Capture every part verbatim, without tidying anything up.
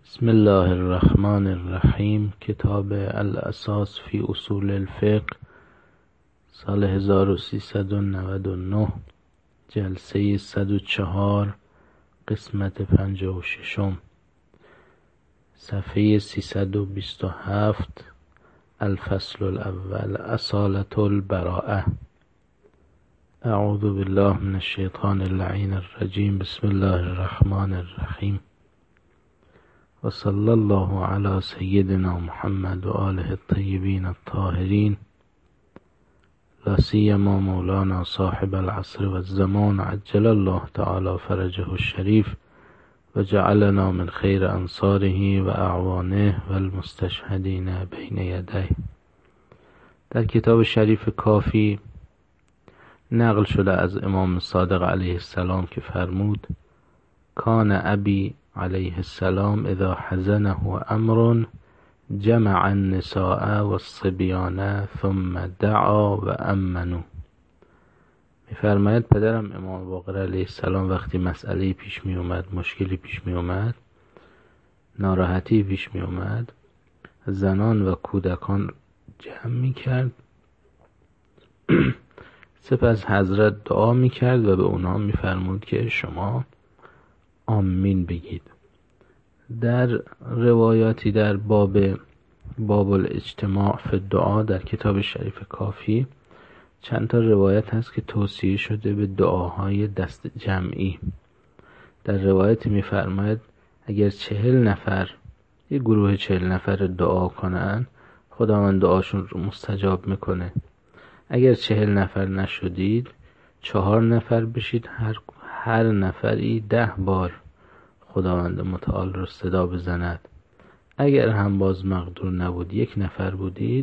بسم الله الرحمن الرحیم. کتاب الاساس فی اصول الفقه، سال هزار و سیصد و نود و نه، جلسه صد و چهار، قسمت پنجاه و ششم، صفحه سیصد و بیست و هفت. الفصل الاول، اصالة البراءة. اعوذ بالله من الشیطان اللعین الرجیم. بسم الله الرحمن الرحیم. و صلی الله علی سیدنا محمد و آله الطیبین الطاهرین، لا سیما مولانا صاحب العصر و الزمان، عجل الله تعالی فرجه الشریف و جعلنا من خیر انصاره و اعوانه و المستشهدین بین یدیه. در کتاب شریف کافی نقل شده از امام صادق علیه السلام که فرمود: کان ابی علیه السلام اذا حزنه امر جمع النساء والصبیان ثم دعا و امنوا. میفرماید پدرم امام باقر علیه السلام وقتی مسئله پیش می اومد، مشکلی پیش می اومد، ناراحتی پیش می اومد، زنان و کودکان جمع می کرد سپس حضرت دعا می کرد و به اونا می فرمود که شما آمین بگید. در روایاتی در باب باب الاجتماع فی الدعا در کتاب شریف کافی چند تا روایت هست که توصیه شده به دعاهای دست جمعی. در روایت می فرماید اگر چهل نفر، یه گروه چهل نفر دعا کنن، خداوند دعاشون رو مستجاب میکنه. اگر چهل نفر نشدید، چهار نفر بشید، هر هر نفری ده بار خداوند متعال رو صدا بزند. اگر هم باز مقدور نبود، یک نفر بودید،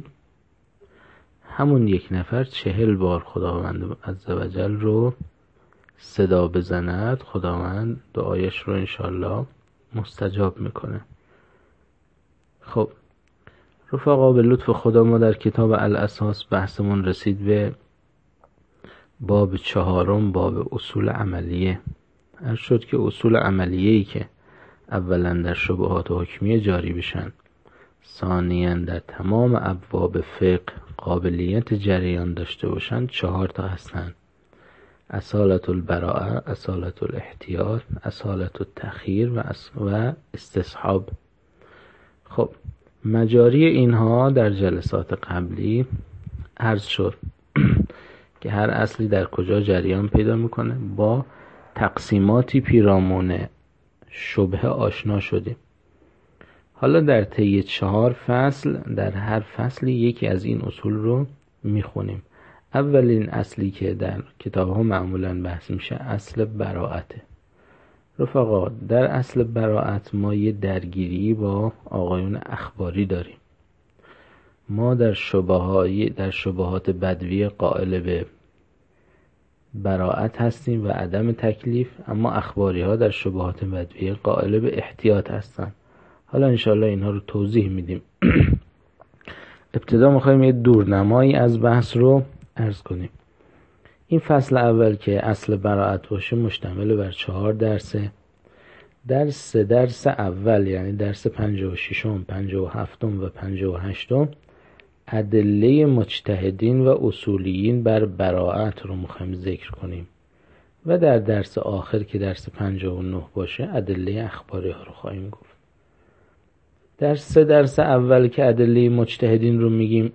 همون یک نفر چهل بار خداوند عزوجل رو صدا بزند، خداوند دعایش رو انشالله مستجاب میکنه. خب رفقا، به لطف خدا ما در کتاب الاساس بحثمون رسید به باب چهارم، باب اصول عملیه. عرض شد که اصول عملیه‌ای که اولا در شبهات حکمیه جاری بشن، ثانیاً در تمام ابواب فقه قابلیت جریان داشته باشن، چهار تا هستن: اصالة البراءة، اصالة الاحتیاط، اصالة التخییر و, و استصحاب. خب مجاری اینها در جلسات قبلی عرض شد که هر اصلی در کجا جریان پیدا میکنه. با تقسیماتی پیرامون شبهه آشنا شدیم. حالا در طی چهار فصل، در هر فصلی یکی از این اصول رو میخونیم. اولین اصلی که در کتاب ها معمولا بحث میشه اصل براءته. رفقا، در اصل براءت ما یه درگیری با آقایون اخباری داریم. ما در شبهات در شبهات بدوی قائل به براءت هستیم و عدم تکلیف، اما اخباری ها در شبهات بدوی قائل به احتیاط هستن. حالا انشاءالله اینها رو توضیح میدیم. ابتدا میخوایم یه دورنمایی از بحث رو عرض کنیم. این فصل اول که اصل براءت باشه مشتمل بر چهار درسه. درس درس اول یعنی درس پنجاه و ششم، پنجاه و هفتم و پنجاه و هشتم ادله مجتهدین و اصولیین بر براءت رو میخوایم ذکر کنیم و در درس آخر که درس پنجاه و نه باشه ادله اخباری ها رو خواهیم گفت. درس درس اول که ادله مجتهدین رو میگیم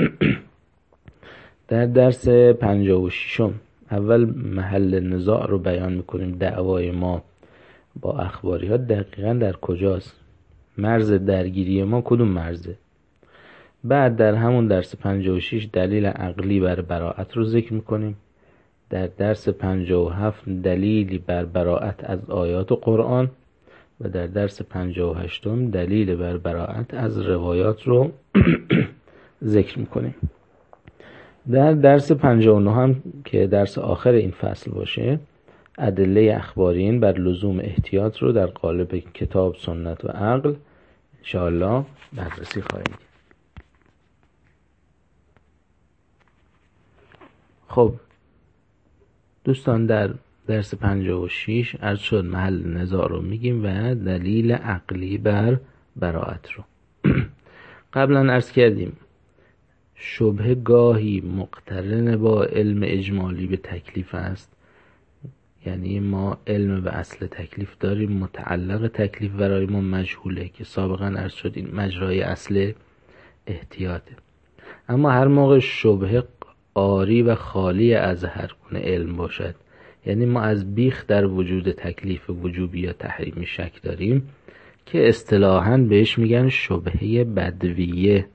در درس پنجاه و ششم اول محل نزاع رو بیان میکنیم. دعوای ما با اخباری ها دقیقا در کجاست؟ مرز درگیری ما کدوم مرزه؟ بعد در همون درس پنجاه و شش دلیل عقلی بر براءت رو ذکر میکنیم. در درس پنجاه و هفت دلیلی بر براءت از آیات قرآن و در درس پنجاه و هشت دلیل بر براءت از روایات رو ذکر میکنیم. در درس پنجاه و نه هم که درس آخر این فصل باشه ادله اخبارین بر لزوم احتیاط رو در قالب کتاب، سنت و عقل انشاءالله بررسی خواهیم دید. خب دوستان، در درس پنجاه و شش عرض شد محل نزاع رو میگیم و دلیل عقلی بر براءت رو. قبلا عرض کردیم شبهه گاهی مقترن با علم اجمالی به تکلیف است، یعنی ما علم به اصل تکلیف داریم، متعلق تکلیف برای ما مجهوله که سابقا عرض شد این مجرای اصل احتیاطه. اما هر موقع شبهه عاری و خالی از هر گونه علم باشد، یعنی ما از بیخ در وجود تکلیف وجوبی یا تحریمی شک داریم که اصطلاحاً بهش میگن شبهه بدویه.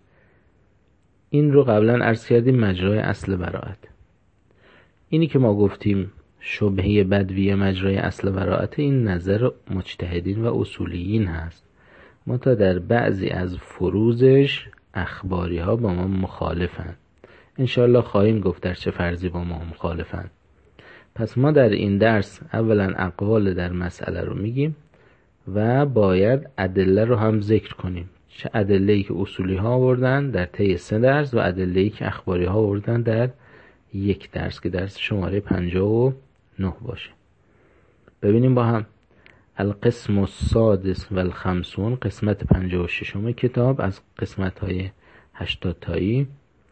این رو قبلا عرض کردیم مجرای اصل براءت. اینی که ما گفتیم شبهه بدویه مجرای اصل براءت، این نظر مجتهدین و اصولیین هست. ما تا در بعضی از فروزش اخباری ها با ما مخالفن. انشاءالله خواهیم گفت در چه فرضی با ما مخالفن. پس ما در این درس اولا اقوال در مسئله رو میگیم و باید ادله رو هم ذکر کنیم، چه ادله‌ای که اصولی ها آوردن در طی سه درس و ادله‌ای که اخباری ها آوردن در یک درس که درس شماره پنجاه و نه باشه. ببینیم با هم القسم السادس و الخمسون، قسمت پنجاه و ششم کتاب از قسمت های هشتاد تایی.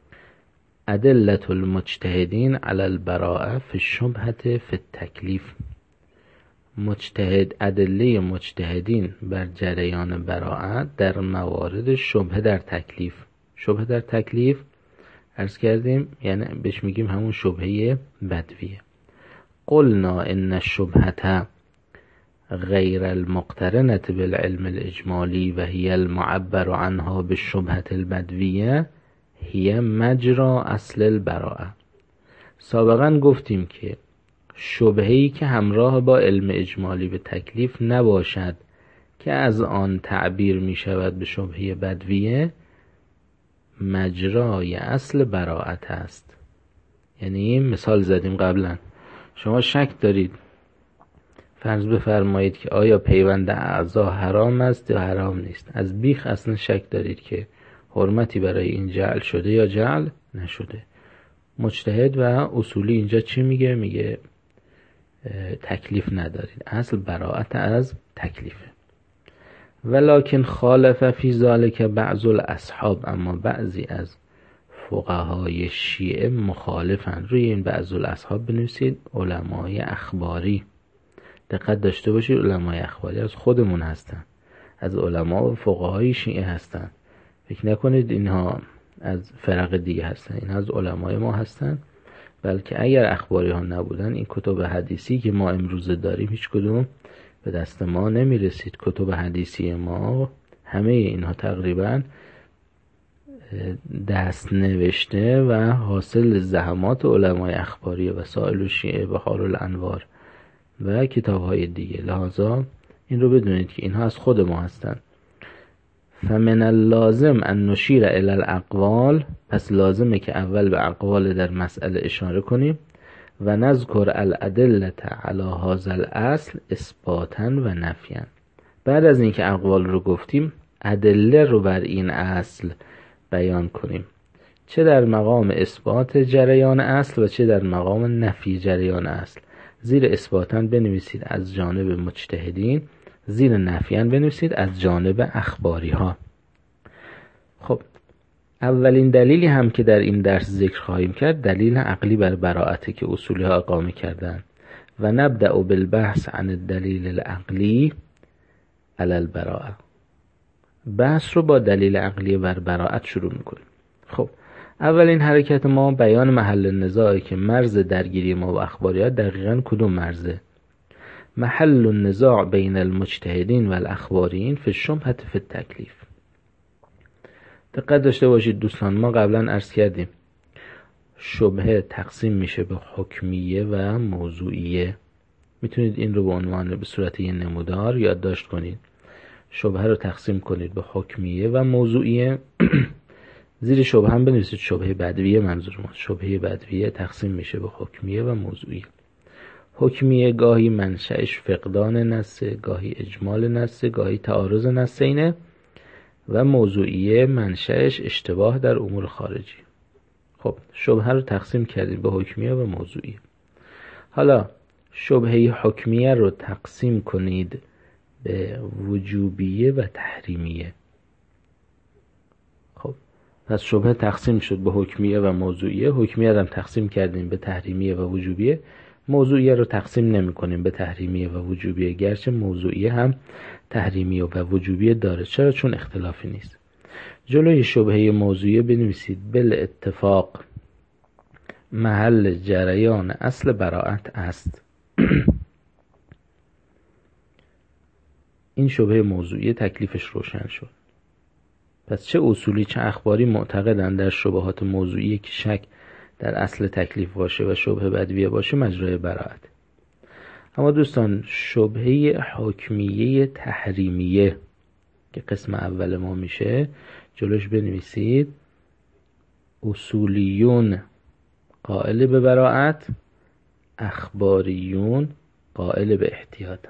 ادلة المجتهدین علی البراءة فی الشبهة فی التکلیف. مجتهد ادله مجتهدین بر جریان براءت در موارد شبهه در تکلیف. شبهه در تکلیف عرض کردیم یعنی بهش میگیم همون شبهه بدویه. قلنا ان الشبهة غیر المقترنة بالعلم الاجمالی و هی المعبر عنها بالشبهة البدویه هی مجرا اصل البراءة. سابقا گفتیم که شبهه‌ای که همراه با علم اجمالی به تکلیف نباشد که از آن تعبیر می شود به شبهه بدویه، مجرای اصل براءت است. یعنی مثال زدیم قبلا، شما شک دارید، فرض بفرمایید که آیا پیوند اعضا حرام است یا حرام نیست، از بیخ اصلا شک دارید که حرمتی برای این جعل شده یا جعل نشده. مجتهد و اصولی اینجا چی میگه؟ میگه تکلیف ندارید، اصل براءت از تکلیفه. ولکن خالف فی ذلک بعض الاصحاب، اما بعضی از فقهای شیعه مخالفن. روی این بعض الاصحاب بنویسید علمای اخباری. دقت داشته باشید علمای اخباری از خودمون هستن، از علما و فقهای شیعه هستن. فکر نکنید اینها از فرق دیگه هستن، اینها از علمای ما هستن. بلکه اگر اخباری ها نبودن این کتب حدیثی که ما امروزه داریم هیچ کدوم به دست ما نمی رسید. کتب حدیثی ما همه اینها تقریبا دست نوشته و حاصل زحمات علمای اخباری وسائل و شیعه بحار الانوار و کتاب های دیگه. لحاظا این رو بدونید که اینها از خود ما هستن. فمن اللازم ان نشیر الی الاقوال، پس لازمه که اول به اقوال در مسئله اشاره کنیم و نذکر الادله علی هذا الاصل اثباتا و نفیا. بعد از اینکه اقوال رو گفتیم ادله رو بر این اصل بیان کنیم، چه در مقام اثبات جریان اصل و چه در مقام نفی جریان اصل. زیر اثباتا بنویسید از جانب مجتهدین، زیر نفیاً بنویسید از جانب اخباری ها. خب اولین دلیلی هم که در این درس ذکر خواهیم کرد دلیل عقلی بر براءت که اصولی ها اقامه کردن. و نبدأ بالبحث عن الدلیل العقلی علی البراءة. بحث رو با دلیل عقلی بر براءت شروع میکنیم. خب اولین حرکت ما بیان محل نزاعی که مرز درگیری ما و اخباریات دقیقاً کدوم مرزه. محل النزاع بین المجتهدین و الاخبارین فی الشبهة فی التکلیف. دقت داشته باشید دوستان، ما قبلا عرض کردیم شبهه تقسیم میشه به حکمیه و موضوعیه. میتونید این رو به عنوان به صورت یه نمودار یادداشت کنید. شبهه رو تقسیم کنید به حکمیه و موضوعیه. زیر شبهه هم بنویسید شبهه بدویه. منظور ما شبهه بدویه تقسیم میشه به حکمیه و موضوعیه. حکمیه گاهی منشأش فقدان نصه، گاهی اجمال نصه، گاهی تعارض نصینه و موضوعیه منشأش اشتباه در امور خارجی. خب شبهه رو تقسیم کردیم به حکمیه و موضوعیه. حالا شبهه حکمیه رو تقسیم کنید به وجوبیه و تحریمیه. خب پس شبهه تقسیم شد به حکمیه و موضوعیه، حکمیه رو هم تقسیم کردیم به تحریمیه و وجوبیه، موضوعیه رو تقسیم نمی کنیم به تحریمیه و وجوبیه، گرچه موضوعیه هم تحریمیه و وجوبیه داره. چرا؟ چون اختلافی نیست. جلوی شبهه موضوعیه بنویسید بالاتفاق محل جریان اصل براءت است. این شبهه موضوعیه تکلیفش روشن شد. پس چه اصولی چه اخباری معتقدن در شبهات موضوعیه که شک در اصل تکلیف باشه و شبهه بدویه باشه مجرای براءت. اما دوستان شبهه حکمیه تحریمیه که قسم اول ما میشه، جلوش بنویسید اصولیون قائل به براءت، اخباریون قائل به احتیاط.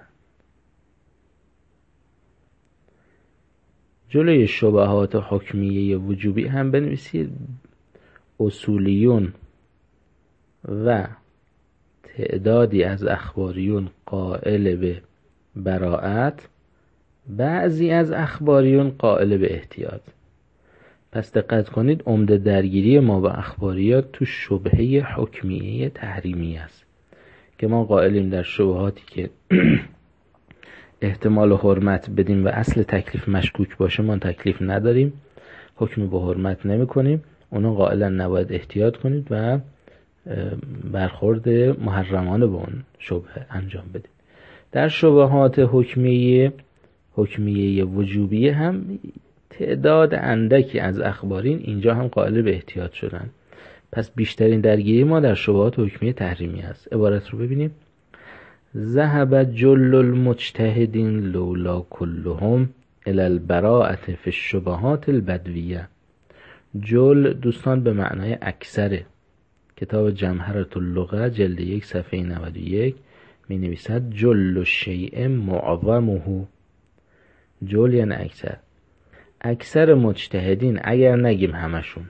جلوی شبهات حکمیه وجوبی هم بنویسید اصولیون و تعدادی از اخباریون قائل به براءت، بعضی از اخباریون قائل به احتیاط. پس دقت کنید عمده درگیری ما با اخباریات تو شبهه حکمیه تحریمی است که ما قائلیم در شبهاتی که احتمال حرمت بدیم و اصل تکلیف مشکوک باشه ما تکلیف نداریم، حکم به حرمت نمی کنیم، اونا قائلا نباید احتیاط کنید و برخورد محرمانه با اون شبهه انجام بدید. در شبهات حکمیه حکمیه وجوبیه هم تعداد اندکی از اخبارین اینجا هم قائل به احتیاط شدن. پس بیشترین درگیری ما در شبهات حکمیه تحریمی است. عبارت رو ببینیم: ذهب جل المجتهدین لولا كلهم الی البراءة فی الشبهات البدویه. جل دوستان به معنای اکثره. کتاب جمهرة اللغة جلد یک صفحه نود و یک می نویسد جل الشیء معظمه. جل یعنی اکثر. اکثر مجتهدین، اگر نگیم همشون،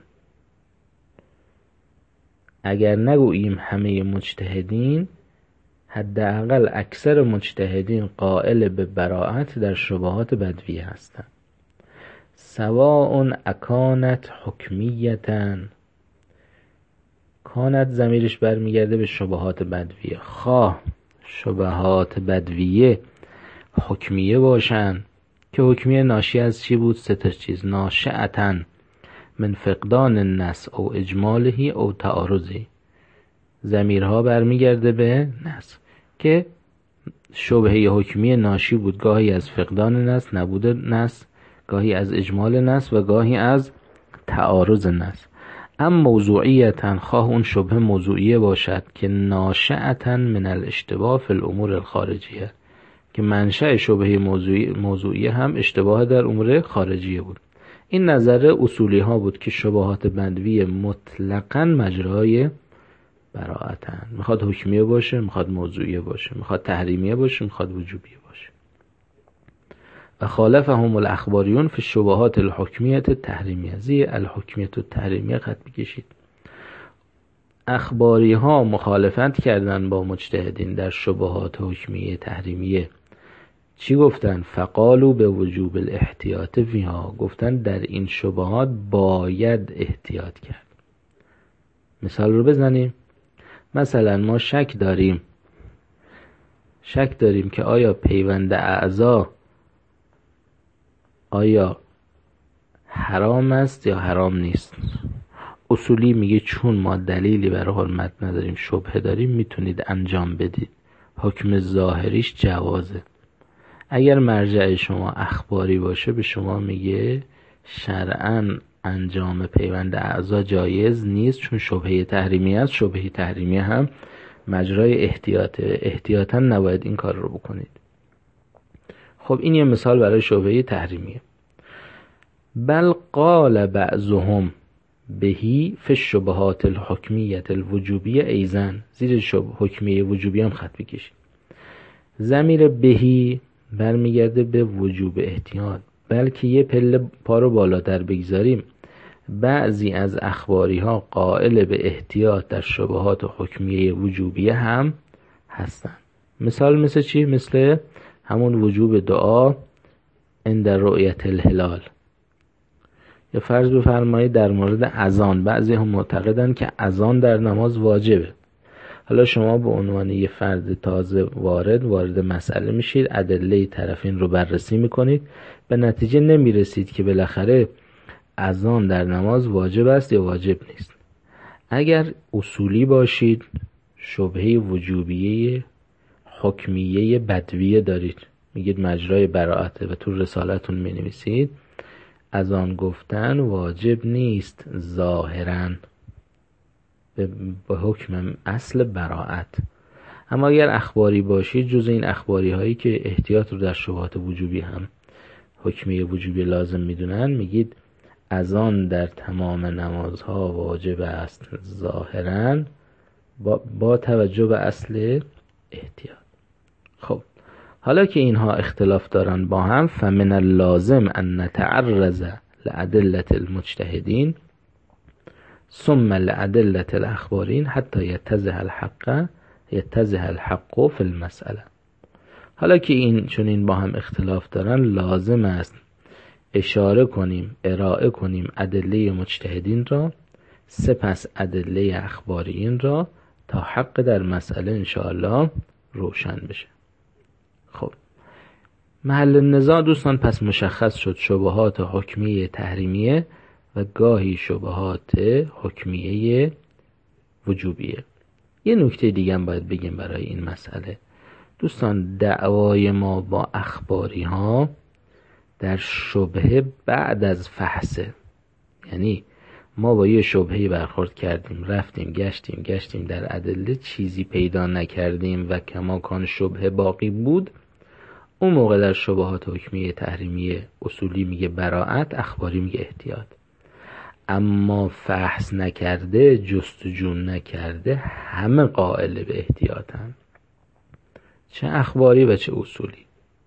اگر نگوییم همه مجتهدین، حداقل اکثر مجتهدین قائل به براءت در شبهات بدویه هستند. سواء اکانت حکمیتن، کانت ضمیرش برمیگرده به شبهات بدویه، خواه شبهات بدویه حکمیه باشن که حکمیه ناشی از چی بود؟ سه تا چیز: ناشئتن من فقدان النص او اجماله او تعارضی. ضمیرها برمیگرده به نص که شبهه حکمیه ناشی بود گاهی از فقدان نص، نبود نص، گاهی از اجمال نص و گاهی از تعارض نص. اما موضوعیتن، خواه اون شبهه موضوعیه باشد که ناشئتن من الاشتباه فی الامور الخارجیه، که منشأ شبهه موضوعی موضوعیه هم اشتباه در امور خارجیه بود. این نظر اصولی ها بود که شبهات بدوی مطلقاً مجرای براءتن، میخواد حکمیه باشه، میخواد موضوعیه باشه، میخواد تحریمیه باشه، میخواد وجوبیه باشه. و خالفهم الاخباریون فی الشبهات الحکمیه التحریمیه. زی الحکمیه التحریمیه خط بکشید. اخباری ها مخالفت کردن با مجتهدین در شبهات حکمیه تحریمیه. چی گفتن؟ فقالو به وجوب الاحتیاط فیها، گفتن در این شبهات باید احتیاط کرد. مثال رو بزنیم. مثلا ما شک داریم شک داریم که آیا پیوند اعضا آیا حرام است یا حرام نیست. اصولی میگه چون ما دلیلی برای حرمت نداریم، شبهه داریم، میتونید انجام بدید. حکم ظاهریش جوازه. اگر مرجع شما اخباری باشه به شما میگه شرعاً انجام پیوند اعضا جایز نیست چون شبهه تحریمی است. شبهه تحریمی هم مجرای احتیاطه، احتیاطاً نباید این کار رو بکنید. خب این یه مثال برای شبهه تحریمیه. بل قال بعضهم بهی فی الشبهات الحکمیه الوجوبیه ایزن. زیر شبهه حکمیه وجوبی هم خط بکشید. ضمیر بهی برمیگرده به وجوب احتیاط، بلکه یه پله پا رو بالاتر بگذاریم. بعضی از اخباری ها قائل به احتیاط در شبهات حکمیه وجوبیه هم هستند. مثال مثل چی؟ مثل همون وجوب دعا عند رؤیت الهلال. یا فرض بفرمایید در مورد اذان، بعضی هم معتقدن که اذان در نماز واجبه. حالا شما به عنوان یه فرد تازه وارد وارد مسئله میشید، ادله طرفین رو بررسی میکنید، به نتیجه نمیرسید که بالاخره اذان در نماز واجب است یا واجب نیست. اگر اصولی باشید، شبهه وجوبیه حکمیه بدویه دارید، میگید مجرای براءته و تو رسالتون مینویسید اذان گفتن واجب نیست ظاهراً به حکم اصل براءت. اما اگر اخباری باشید، جز این اخباری هایی که احتیاط رو در شبهات وجوبی هم حکمی وجوبی لازم میدونن، میگید اذان در تمام نمازها واجب است ظاهراً با, با توجه به اصل احتیاط. خب حالا که اینها اختلاف دارن با هم، فمن اللازم ان نتعرض لأدلة المجتهدین ثم لأدلة الاخبارین حتی یتضح الحق یتضح الحق فی المسئله. حالا که این چون این با هم اختلاف دارن، لازم است اشاره کنیم، ارائه کنیم ادله مجتهدین را، سپس ادله اخبارین را، تا حق در مسئله انشاءالله روشن بشه. خب محل نزاع دوستان پس مشخص شد، شبهات حکمیه تحریمیه و گاهی شبهات حکمیه وجوبیه. یه نکته دیگه هم باید بگیم برای این مسئله دوستان، دعوای ما با اخباری ها در شبهه بعد از فحصه، یعنی ما با یه شبهه برخورد کردیم، رفتیم گشتیم گشتیم در ادله چیزی پیدا نکردیم و کماکان شبهه باقی بود، اون موقع در شبهات حکمیه تحریمیه اصولی میگه براءت، اخباری میگه احتیاط. اما فحص نکرده، جستجو نکرده، همه قائل به احتیاطن، چه اخباری و چه اصولی.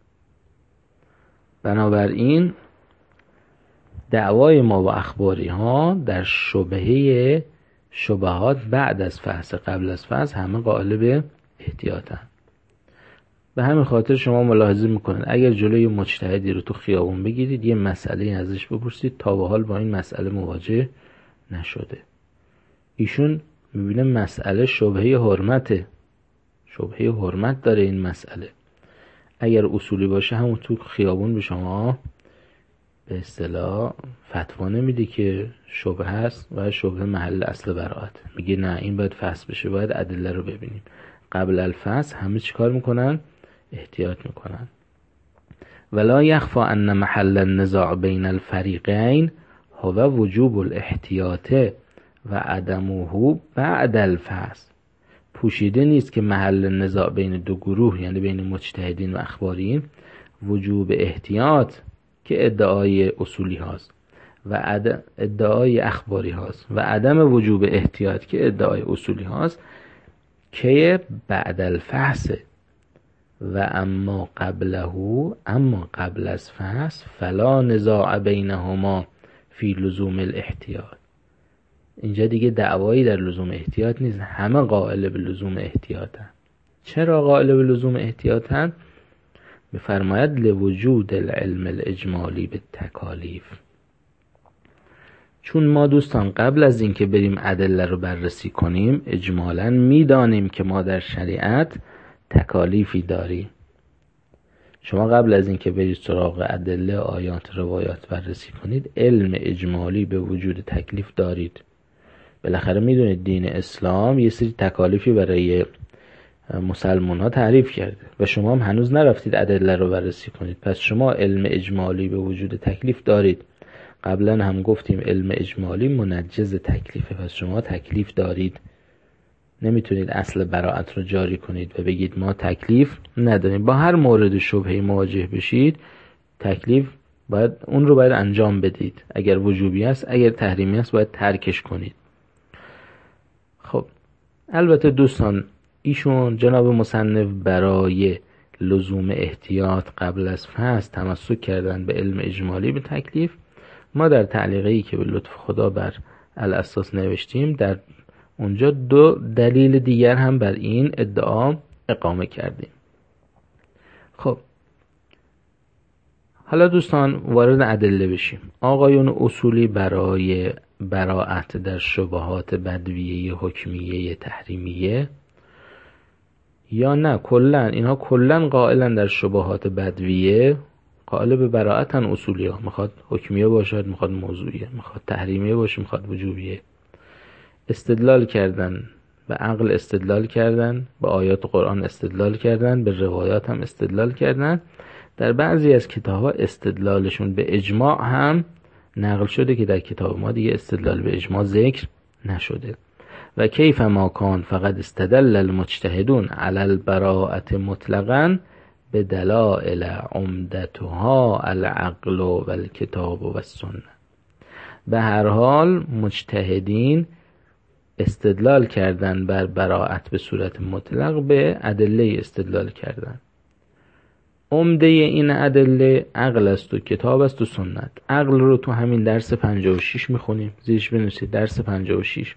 بنابراین دعوای ما با اخباری ها در شبهه شبهات بعد از فحص قبل از فحص همه قائل به احتیاطن. به همین خاطر شما ملاحظه میکنید اگر جلوی مجتهدی رو تو خیابون بگیرید، یه مسئله ازش بپرسید، تا به حال با این مسئله مواجه نشده، ایشون میبینه مسئله شبهه حرمته، شبهه حرمت داره این مسئله. اگر اصولی باشه همون تو خیابون به شما به اصطلاح فتوا نمیده که شبهه است و شبهه محل اصل براءت، میگه نه این باید فحص بشه، باید ادله رو ببینیم. قبل الفحص همه چیکار میکنن؟ احتیاط میکنن. ولا یخفی ان محل النزاع بین الفریقین هو وجوب الاحتیاط و عدمه بعد الفحص. پوشیده نیست که محل نزاع بین دو گروه، یعنی بین مجتهدین و اخبارین، وجوب احتیاط که ادعای اصولی هاست و ادعای اخباری هاست و عدم وجوب احتیاط که ادعای اصولی هاست، که بعد الفحص و اما قبله، اما قبل از فحص فلا نزاع بینهما فی لزوم الاحتیاط. اینجا دیگه دعوایی در لزوم احتیاط نیست، همه قائل به لزوم احتیاطن. چرا قائل به لزوم احتیاطن؟ بفرماید لوجود العلم الاجمالی به تکالیف. چون ما دوستان قبل از اینکه بریم ادله رو بررسی کنیم اجمالاً میدانیم که ما در شریعت تکالیفی داریم. شما قبل از اینکه برید سراغ ادله آیات روایات بررسی کنید علم اجمالی به وجود تکلیف دارید. بالاخره میدونید دین اسلام یه سری تکالیفی برای مسلمان ها تعریف کرده و شما هم هنوز نرفتید ادله رو بررسی کنید، پس شما علم اجمالی به وجود تکلیف دارید. قبلا هم گفتیم علم اجمالی منجز تکلیفه، پس شما تکلیف دارید. نمیتونید اصل براءت رو جاری کنید و بگید ما تکلیف نداریم. با هر مورد شبهه مواجه بشید تکلیف باید اون رو باید انجام بدید، اگر وجوبی است، اگر تحریمی است باید ترکش کنید. خب البته دوستان ایشون جناب مصنف برای لزوم احتیاط قبل از فحص تمسک کردن به علم اجمالی به تکلیف. ما در تعلیقی که به لطف خدا بر الاساس نوشتیم در اونجا دو دلیل دیگر هم بر این ادعا اقامه کردیم. خب حالا دوستان وارد ادله بشیم. آقایون اصولی برای براءت در شبهات بدویه حکمیه تحریمیه یا نه کلن، اینها کلن قائلن در شبهات بدویه قائل به براءتن. اصولی ها میخواد حکمیه باشد، میخواد موضوعیه، میخواد تحریمیه باشه، میخواد وجوبیه. استدلال کردن به عقل، استدلال کردن به آیات قرآن، استدلال کردن به روایات هم استدلال کردن. در بعضی از کتاب‌ها استدلالشون به اجماع هم نقل شده که در کتاب ما دیگه استدلال به اجماع ذکر نشده. و کیف ما کان فقط استدل المجتهدون علی البراءة مطلقاً به دلائل عمدتها العقل و الکتاب و السنه. به هر حال مجتهدین استدلال کردن بر براءت به صورت مطلق به ادله استدلال کردن. عمده این ادله عقل است و کتاب است و سنت. عقل رو تو همین درس پنجاه و شش میخونیم، زیرش بنویسید درس پنجاه و شش.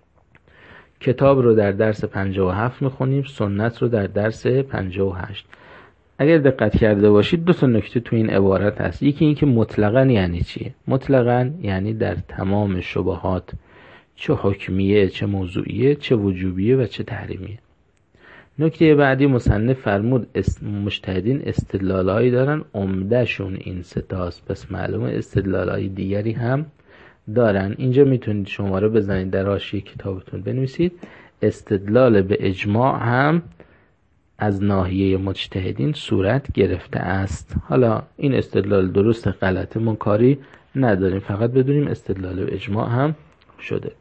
کتاب رو در درس پنجاه و هفت میخونیم، سنت رو در درس پنجاه و هشت. اگر دقت کرده باشید دو تا نکته تو این عبارت هست. یکی این که مطلقاً یعنی چیه؟ مطلقاً یعنی در تمام شبهات، چه حکمیه، چه موضوعیه، چه وجوبیه و چه تحریمیه. نکته بعدی مصنف فرمود است مجتهدین استدلالایی دارن، عمده شون این ستاست، پس معلومه استدلالای دیگری هم دارن. اینجا میتونید شماره بزنید در حاشیه کتابتون بنویسید استدلال به اجماع هم از ناحیه مجتهدین صورت گرفته است. حالا این استدلال درست غلط ما کاری نداریم، فقط بدونیم استدلال به اجماع هم شده.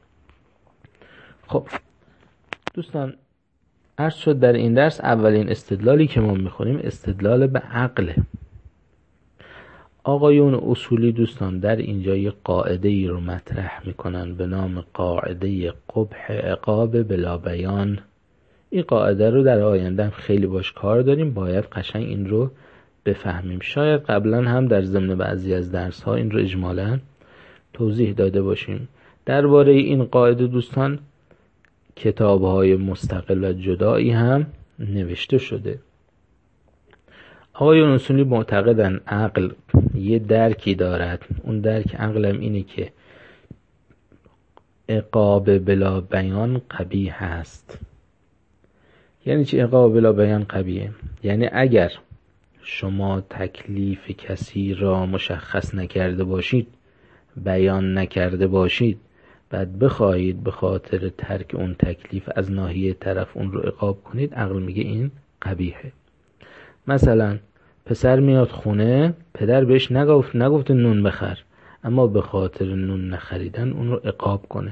خب دوستان عرض شد در این درس اولین استدلالی که ما میخونیم استدلال به عقله. آقایون اصولی دوستان در اینجا یک قاعده ای رو مطرح میکنن به نام قاعده قبح عقاب بلا بیان. این قاعده رو در آینده خیلی باش کار داریم، باید قشنگ این رو بفهمیم. شاید قبلا هم در ضمن بعضی از درس ها این رو اجمالا توضیح داده باشیم. درباره این قاعده دوستان کتاب های مستقل و جدایی هم نوشته شده. آقایون اصولی معتقدن عقل یه درکی دارد، اون درک عقلم اینه که عقاب بلا بیان قبیح هست. یعنی چی عقاب بلا بیان قبیحه؟ یعنی اگر شما تکلیف کسی را مشخص نکرده باشید، بیان نکرده باشید، بعد بخواهید به خاطر ترک اون تکلیف از ناحیه طرف اون رو عقاب کنید، عقل میگه این قبیحه. مثلا پسر میاد خونه، پدر بهش نگفت نگفت نون بخر، اما به خاطر نون نخریدن اون رو عقاب کنه.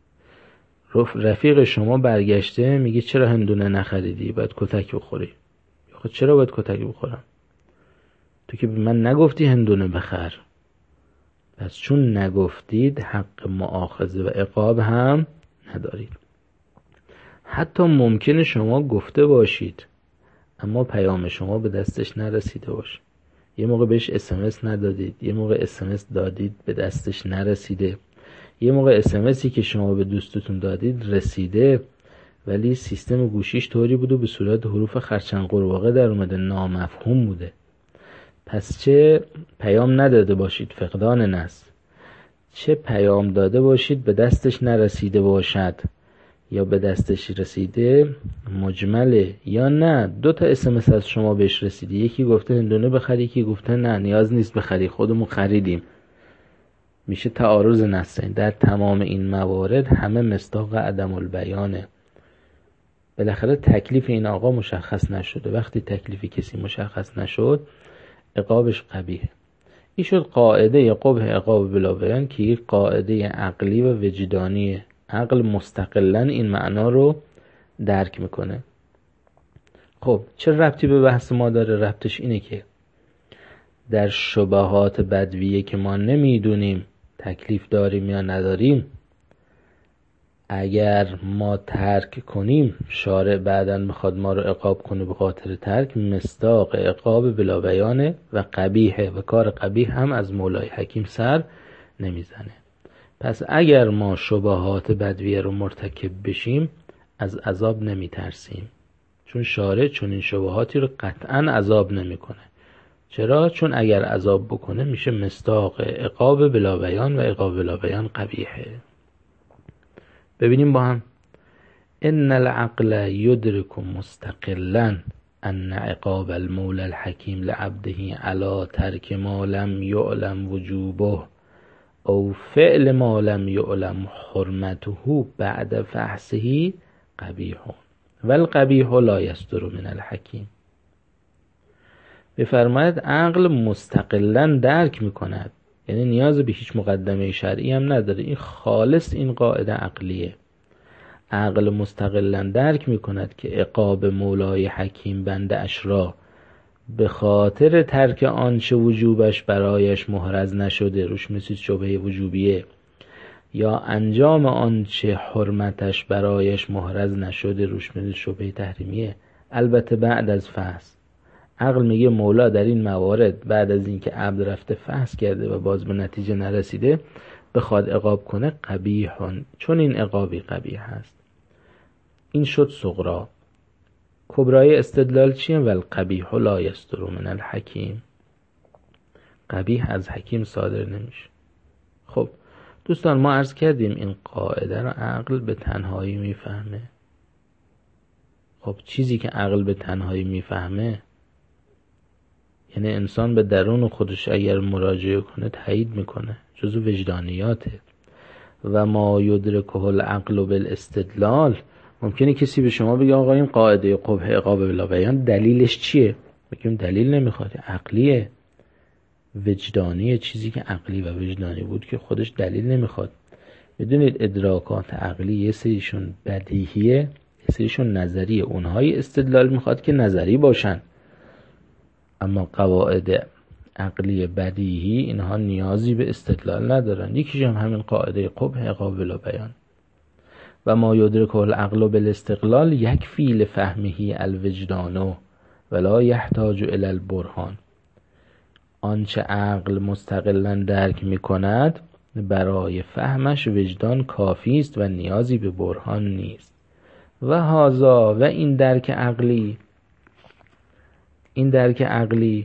رفیق شما برگشته میگه چرا هندونه نخریدی؟ باید کتک بخوری. خب چرا باید کتک بخورم؟ تو که به من نگفتی هندونه بخر. پس چون نگفتید حق مؤاخذه و عقاب هم ندارید. حتی ممکنه شما گفته باشید اما پیام شما به دستش نرسیده باشه. یه موقع بهش اسمس ندادید، یه موقع اسمس دادید به دستش نرسیده، یه موقع اسمسی که شما به دوستتون دادید رسیده ولی سیستم گوشیش طوری بوده به صورت حروف خرچنگ قورباغه در اومده، نامفهوم بوده. پس چه پیام نداده باشید فقدان نصب، چه پیام داده باشید به دستش نرسیده باشد یا به دستش رسیده مجمله، یا نه دو تا اسمس از شما بهش رسیده، یکی گفته هندونه بخری، یکی گفته نه نیاز نیست بخری خودمون خریدیم، میشه تعارض نصین. در تمام این موارد همه مصداق عدم البیانه. بالاخره تکلیف این آقا مشخص نشده. وقتی تکلیف کسی مشخص نشد عقابش قبیحه. این شد قاعده قبح عقاب بلا بیان که یک قاعده عقلی و وجدانیه. عقل مستقلاً این معنا رو درک میکنه. خب چه ربطی به بحث ما داره؟ ربطش اینه که در شبهات بدویه که ما نمیدونیم تکلیف داریم یا نداریم، اگر ما ترک کنیم شارع بعداً میخواد ما رو عقاب کنه به خاطر ترک، مصداق عقاب بلا بیانه و قبیحه و کار قبیح هم از مولای حکیم سر نمیزنه. پس اگر ما شبهات بدویه رو مرتکب بشیم از عذاب نمیترسیم، چون شارع چون این شبهاتی رو قطعا عذاب نمیکنه. چرا؟ چون اگر عذاب بکنه میشه مصداق عقاب بلا بیان و عقاب بلا بیان قبیحه. ببینیم با هم. ان العقل یدرک مستقلا ان عقاب المولى الحکیم لعبده علی ترک ما لم یعلم وجوبه او فعل ما لم یعلم حرمته بعد فحصه قبیح و القبیح لا یصدر من الحکیم. بفرماید عقل مستقلا درک میکند، یعنی نیاز به هیچ مقدمه شرعی هم نداره. این خالص این قاعده عقلیه. عقل مستقلا درک میکند که عقاب مولای حکیم بنده اش را به خاطر ترک آنچه وجوبش برایش محرز نشده، روش مثل شبهه وجوبیه، یا انجام آنچه حرمتش برایش محرز نشده، روش مثل شبهه تحریمیه، البته بعد از فحص. عقل میگه مولا در این موارد بعد از اینکه عبد رفته فحص کرده و باز به نتیجه نرسیده بخواد عقاب کنه قبیحون، چون این عقابی قبیح هست. این شد صغرا. کبرای استدلال چیه؟ والقبیح لا یصدر من الحکیم. قبیح از حکیم صادر نمیشه. خب دوستان، ما عرض کردیم این قاعده رو عقل به تنهایی میفهمه. خب چیزی که عقل به تنهایی میفهمه، یعنی انسان به درون خودش اگر مراجعه کنه تایید میکنه، جزو وجدانیاته. و ما یدرکه العقل بالاستدلال، ممکنه کسی به شما بگه آقا این قاعده قبح عقاب بلا بیان دلیلش چیه؟ بگیم دلیل نمیخواد، عقلیه، وجدانیه. چیزی که عقلی و وجدانی بود که خودش دلیل نمیخواد. بدونید ادراکات عقلی یه سریشون بدیهیه، یه سریشون نظریه. اونهای استدلال میخواد که نظری باشن، اما قواعد عقلی بدیهی اینها نیازی به استدلال ندارن. یکیش هم همین قاعده قبح عقاب بلا بیان. و ما یدرکه العقل بالاستقلال یکفی لفهمه الوجدان ولا یحتاج الی البرهان. آنچه عقل مستقلا درک میکند برای فهمش وجدان کافی است و نیازی به برهان نیست. و هذا، و این درک عقلی، این درک عقلی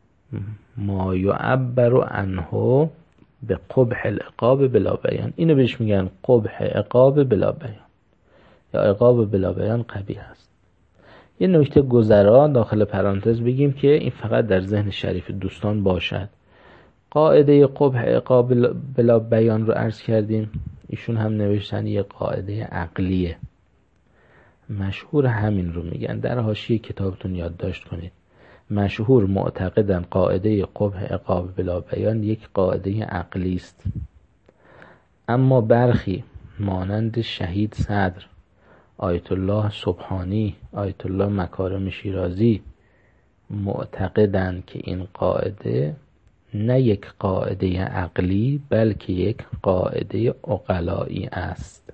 ما یعبر عنه به قبح العقاب بلا بیان. اینو بهش میگن قبح عقاب بلا بیان یا عقاب بلا بیان قبیح است. یه نکته گذرا داخل پرانتز بگیم که این فقط در ذهن شریف دوستان باشد. قاعده قبح عقاب بلا بیان رو عرض کردیم، ایشون هم نوشتن یه قاعده عقلیه، مشهور همین رو میگن. در حاشیه کتابتون یادداشت کنید. مشهور معتقدن قاعده قبح عقاب بلا بیان یک قاعده عقلی است، اما برخی مانند شهید صدر، آیت الله سبحانی، آیت الله مکارم شیرازی معتقدن که این قاعده نه یک قاعده عقلی بلکه یک قاعده عقلایی است.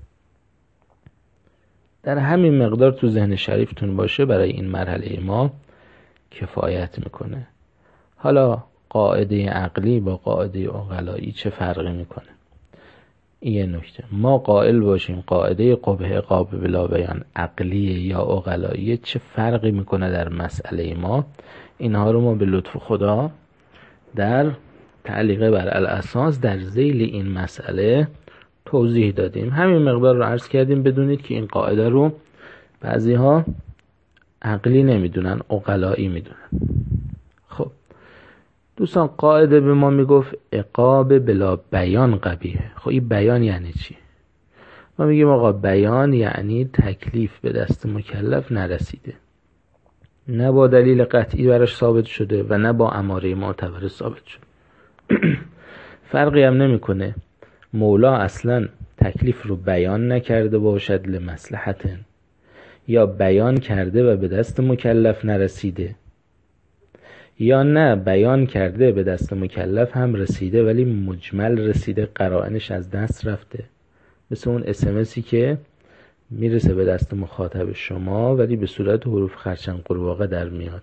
در همین مقدار تو ذهن شریفتون باشه برای این مرحله ما کفایت میکنه. حالا قاعده عقلی با قاعده عقلایی چه فرقی میکنه؟ این یه نکته. ما قائل باشیم قاعده قبح عقاب بلا بیان عقلیه یا عقلاییه، چه فرقی میکنه در مسئله ما؟ اینها رو ما به لطف خدا در تعلیق بر الاساس در ذیل این مسئله توضیح دادیم. همین مقدار رو عرض کردیم. بدونید که این قاعده رو بعضی ها عقلی نمیدونن، عقلایی میدونن. خب دوستان، قاعده به ما میگفت عقاب بلا بیان قبیحه. خب این بیان یعنی چی؟ ما میگیم آقا بیان یعنی تکلیف به دست مکلف نرسیده، نه با دلیل قطعی براش ثابت شده و نه با اماره معتبر ثابت شده. فرقی هم نمیکنه مولا اصلا تکلیف رو بیان نکرده باشد لمصلحت، یا بیان کرده و به دست مکلف نرسیده، یا نه بیان کرده به دست مکلف هم رسیده ولی مجمل رسیده، قرائنش از دست رفته، مثل اون اسمسی که میرسه به دست مخاطب شما ولی به صورت حروف خرچنگ قورباغه در میاد.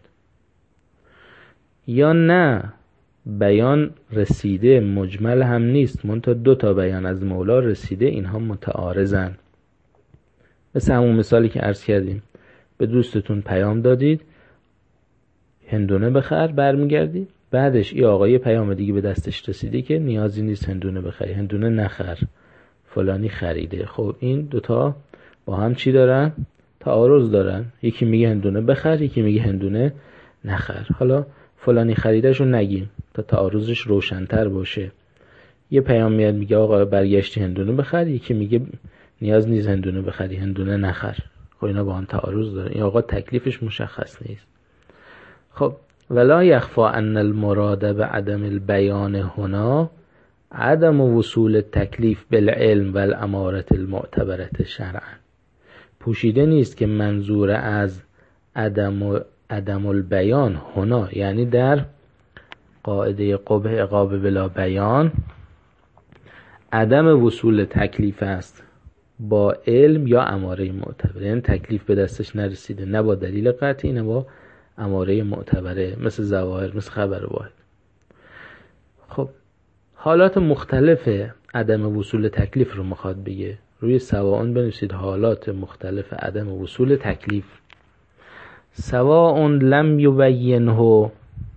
یا نه بیان رسیده مجمل هم نیست، منتها دو تا بیان از مولا رسیده، اینها متعارضن. مثل همون مثالی که عرض کردیم، به دوستتون پیام دادید هندونه بخر، برمیگردی بعدش این آقای پیام دیگه به دستش رسیده که نیازی نیست هندونه بخری، هندونه نخر، فلانی خریده. خب این دوتا با هم چی دارن؟ تعارض دارن. یکی میگه هندونه بخر، یکی میگه هندونه نخر. حالا فلانی خریدهشو نگیم تا تعارضش روشن‌تر باشه. یه پیام میاد میگه آقا برگشتی هندونه بخر، یکی میگه نیاز نیست هندونه بخری، هندونه نخر. خب اینا با هم تعارض دارن. این آقا تکلیفش مشخص نیست. خب ولا یخفا ان المراد بعدم البیان هنا عدم وصول التکلیف بالعلم والامارة المعتبرة شرعا. پوشیده نیست که منظور از عدم عدم البیان هنا یعنی در قاعده قبح عقاب بلا بیان عدم وصول تکلیف است با علم یا اماره معتبره، یعنی تکلیف به دستش نرسیده، نه با دلیل قطعی نه با اماره معتبره، مثل ظواهر، مثل خبر واحد. خب حالات مختلف عدم وصول تکلیف رو میخواد بگه. روی سواء بنویسید حالات مختلف عدم وصول تکلیف. سواء لم یبینه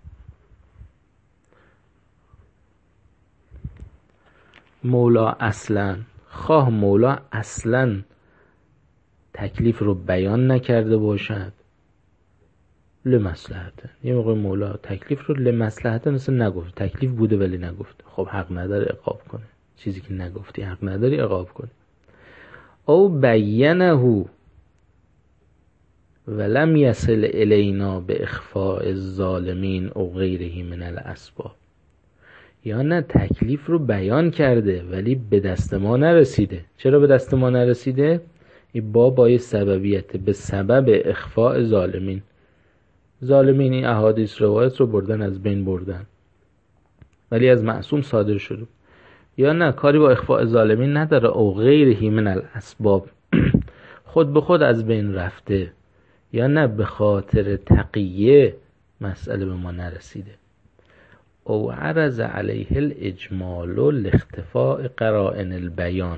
مولا اصلا، خواه مولا اصلا تکلیف رو بیان نکرده باشد لمصلحته. یه موقع مولا تکلیف رو لمصلحته مثل نگفت، تکلیف بوده ولی نگفت، خب حق نداره عقاب کنه. چیزی که نگفتی حق نداری عقاب کنه. او بینه ولم یصل الینا به اخفاء الظالمین او غیره من الاسباب. یا نه تکلیف رو بیان کرده ولی به دست ما نرسیده. چرا به دست ما نرسیده؟ این بابای سببیت، به سبب اخفاء ظالمین. ظالمین این احادیث روایت رو بردن، از بین بردن، ولی از معصوم صادر شده. یا نه کاری با اخفاء ظالمین نداره، او غیره من الاسباب خود به خود از بین رفته. یا نه به خاطر تقیه مسئله به ما نرسیده. او عرض علیه الاجمال لاختفاء قرائن البیان،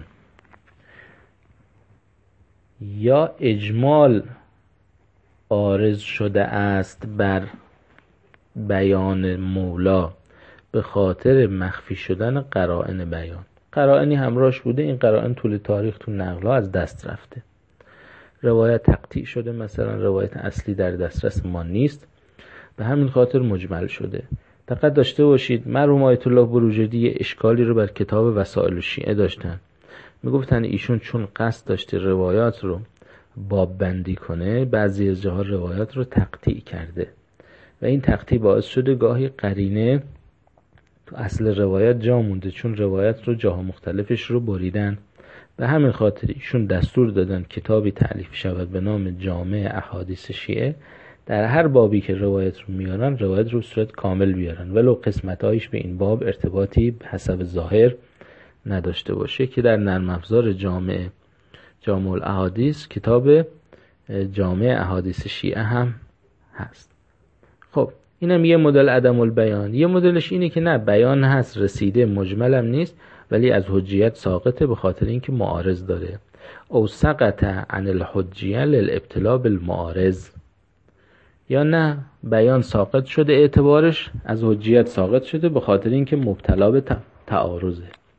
یا اجمال عارض شده است بر بیان مولا به خاطر مخفی شدن قرائن بیان. قرائنی همراهش بوده، این قرائن طول تاریخ تو نقل‌ها از دست رفته. روایت تقطیع شده، مثلا روایت اصلی در دسترس ما نیست، به همین خاطر مجمل شده. دقت داشته باشید مرحوم آیت الله بروجردی اشکالی رو بر کتاب وسائل الشیعه داشتن. میگفتن ایشون چون قصد داشته روایات رو باب بندی کنه، بعضی از جاها روایات رو تقطیع کرده و این تقطیع باعث شده گاهی قرینه تو اصل روایت جا مونده، چون روایت رو جاها مختلفش رو بریدن. به همین خاطر ایشون دستور دادن کتابی تألیف شود به نام جامع احادیث شیعه. در هر بابی که روایت رو میارن، روایت رو صورت کامل بیارن، ولو قسمتایش به این باب ارتباطی به حسب ظاهر نداشته باشه، که در نرم افزار جامع جامع الاحادیث کتاب جامع احادیث شیعه هم هست. خب اینم یه مدل عدم البیان. یه مدلش اینه که نه بیان هست، رسیده، مجملم نیست، ولی از حجیت ساقطه به خاطر اینکه معارض داره. او سقط عن الحجیه للابتلاء بالمعارض. یا نه بیان ساقط شده، اعتبارش از حجیت ساقط شده به خاطر اینکه مبتلا به تعارضه.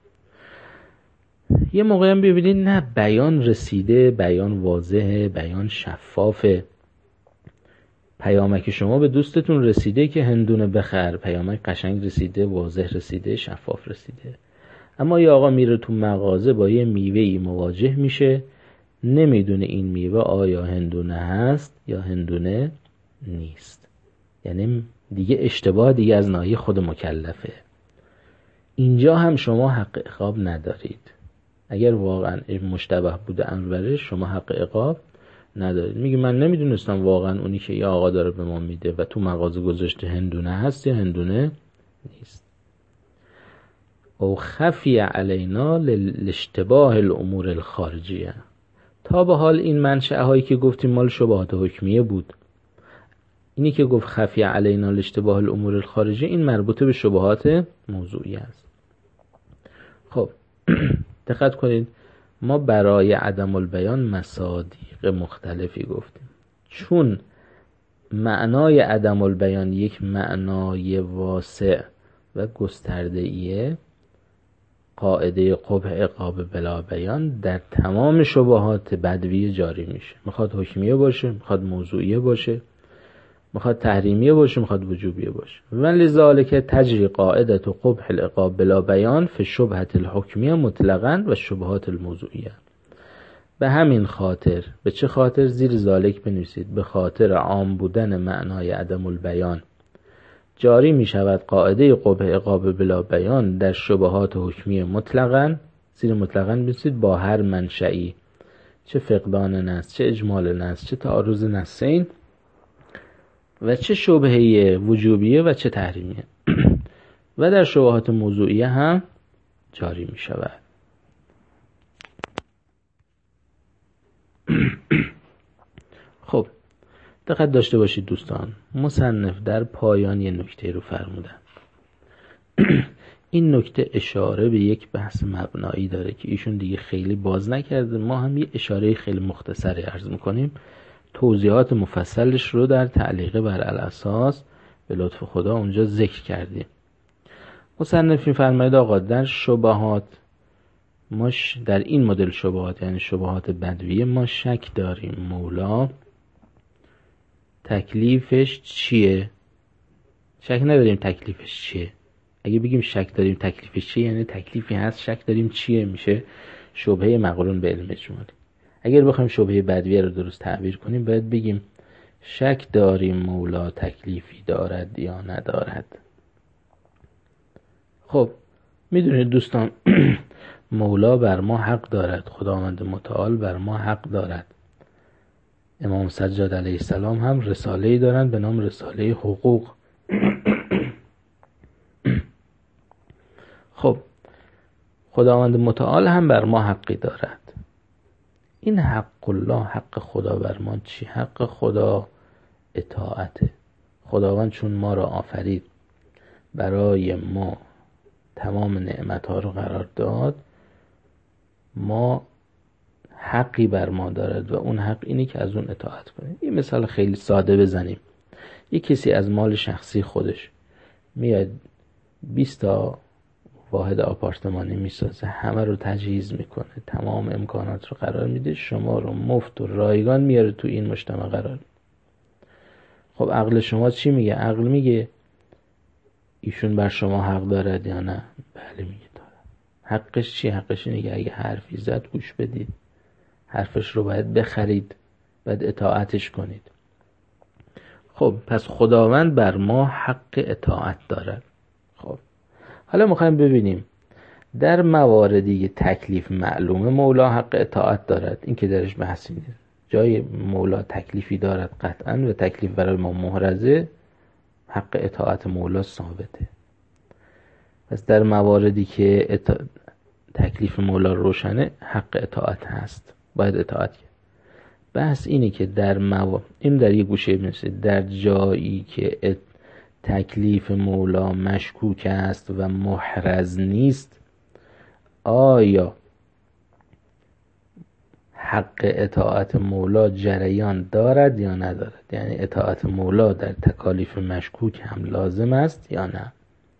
یه موقع هم ببینید نه بیان رسیده، بیان واضحه، بیان شفافه. پیامک شما به دوستتون رسیده که هندونه بخر، پیامک قشنگ رسیده، واضح رسیده، شفاف رسیده. اما یه آقا میره تو مغازه با یه میوه‌ای مواجه میشه، نمیدونه این میوه آیا هندونه هست یا هندونه نیست. یعنی دیگه اشتباه دیگه از ناحیه خود مکلفه. اینجا هم شما حق عقاب ندارید. اگر واقعا مشتبه بوده امر برش، شما حق عقاب ندارید. میگه من نمیدونستم واقعا اونی که یه آقا داره به ما میده و تو مغازه گذاشته هندونه هست یا هندونه نیست. او خفی علینا لاشتباه الامور الخارجیه. تا به حال این منشأ هایی که گفتیم مال شبهات حکمیه بود. اینی که گفت خفی علینا لاشتباه الامور الخارجیه، این مربوطه به شبهات موضوعی است. خب دقت کنید، ما برای عدم البیان مصادیق مختلفی گفتیم. چون معنای عدم البیان یک معنای واسع و گسترده ایه، قاعده قبح عقاب بلا بیان در تمام شبهات بدوی جاری میشه. میخواد حکمیه باشه، میخواد موضوعیه باشه، میخواد تحریمیه باشه، میخواد وجوبیه باشه. ولذالک تجری قاعده قبح العقاب بلا بیان فی شبهت الحکمیه مطلقاً و شبهات الموضوعیه. به همین خاطر، به چه خاطر؟ زیر ذالک بنویسید، به خاطر عام بودن معنای عدم البیان جاری می شود قاعده قبح عقاب بلا بیان در شبهات حکمیه مطلقاً، زیر مطلقاً بنویسید، با هر منشئی، چه فقدان نص، چه اجمال نص، چه تعارض نصین و چه شبهه وجوبیه و چه تحریمیه و در شبهات موضوعیه هم جاری می شود. خب دقت داشته باشید دوستان، مصنف در پایان یه نکته رو فرمودن. این نکته اشاره به یک بحث مبنایی داره که ایشون دیگه خیلی باز نکرده، ما هم یه اشاره خیلی مختصری عرض میکنیم. توضیحات مفصلش رو در تعلیق بر الاساس به لطف خدا اونجا ذکر کردیم. مصنف می‌فرماید آقا در شبهات ما در این مدل شبهات، یعنی شبهات بدویه، ما شک داریم مولا تکلیفش چیه؟ شک نداریم تکلیفش چیه. اگه بگیم شک داریم تکلیفش چیه، یعنی تکلیفی هست، شک داریم چیه، میشه شبهه مقرون به علم اجمالی. اگر بخوایم شبهه بدویه رو درست تعبیر کنیم باید بگیم شک داریم مولا تکلیفی دارد یا ندارد. خب میدونید دوستان مولا بر ما حق دارد، خداوند متعال بر ما حق دارد. امام سجاد علیه السلام هم رساله‌ای دارند به نام رساله حقوق. خب خداوند متعال هم بر ما حقی دارد. این حق الله، حق خدا بر ما چی؟ حق خدا اطاعته. خداوند چون ما را آفرید، برای ما تمام نعمتها رو قرار داد، ما حقی بر ما دارد و اون حق اینه که از اون اطاعت کنیم. این مثال خیلی ساده بزنیم. یک کسی از مال شخصی خودش میاد بیست تا واحد آپارتمانی میسازه، همه رو تجهیز میکنه، تمام امکانات رو قرار میده، شما رو مفت و رایگان میاره تو این مجتمع قرار. خب عقل شما چی میگه؟ عقل میگه ایشون بر شما حق دارد یا نه؟ بله میگه دارد. حقش چی؟ حقش اینه که اگه حرفی زد گوش بدید، حرفش رو باید بخرید، باید اطاعتش کنید. خب پس خداوند بر ما حق اطاعت دارد. خب حالا میخوایم ببینیم در مواردی که تکلیف معلومه مولا حق اطاعت دارد، این که درش بحثی نیست. جای مولا تکلیفی دارد قطعا و تکلیف برای ما محرزه، حق اطاعت مولا ثابته. پس در مواردی که اطاع... تکلیف مولا روشنه، حق اطاعت هست، باید اطاعت کرد. بحث اینه که در مو... این در یه گوشه بنویسید، در جایی که ات... تکلیف مولا مشکوک است و محرز نیست، آیا حق اطاعت مولا جریان دارد یا ندارد؟ یعنی اطاعت مولا در تکالیف مشکوک هم لازم است یا نه؟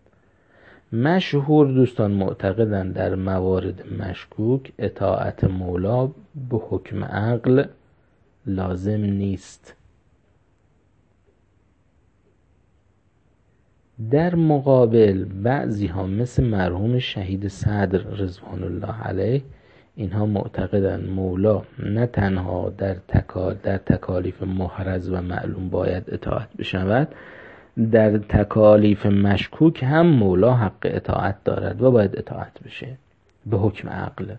مشهور دوستان معتقدند در موارد مشکوک اطاعت مولا به حکم عقل لازم نیست. در مقابل بعضی ها مثل مرحوم شهید صدر رضوان الله علیه، اینها معتقدند مولا نه تنها در تکال در تکالیف محرز و معلوم باید اطاعت بشود، در تکالیف مشکوک هم مولا حق اطاعت دارد و باید اطاعت بشه به حکم عقل.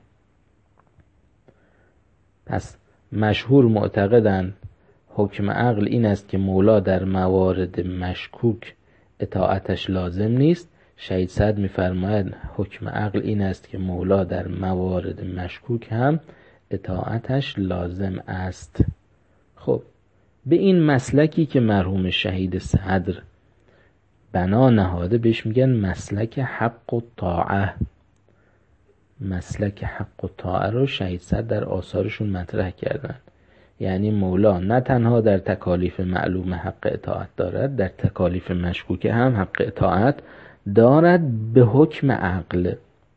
پس مشهور معتقدند حکم عقل این است که مولا در موارد مشکوک اطاعتش لازم نیست. شهید صدر می‌فرماید حکم عقل این است که مولا در موارد مشکوک هم اطاعتش لازم است. خب به این مسلکی که مرحوم شهید صدر بنا نهاده بهش میگن مسلک حق و طاعه. مسلک حق و طاعه رو شهید صدر در آثارشون مطرح کردن یعنی مولا نه تنها در تکالیف معلوم حق اطاعت دارد، در تکالیف مشکوکه هم حق اطاعت دارد به حکم عقل.